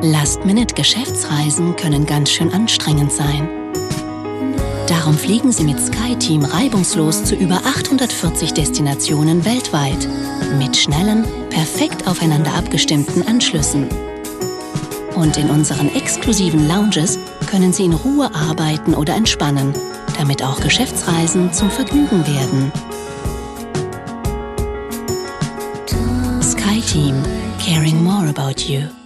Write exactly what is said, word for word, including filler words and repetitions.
Last-Minute-Geschäftsreisen können ganz schön anstrengend sein. Darum fliegen Sie mit SkyTeam reibungslos zu über achthundertvierzig Destinationen weltweit mit schnellen, perfekt aufeinander abgestimmten Anschlüssen. Und in unseren exklusiven Lounges können Sie in Ruhe arbeiten oder entspannen, damit auch Geschäftsreisen zum Vergnügen werden. SkyTeam, caring more about you.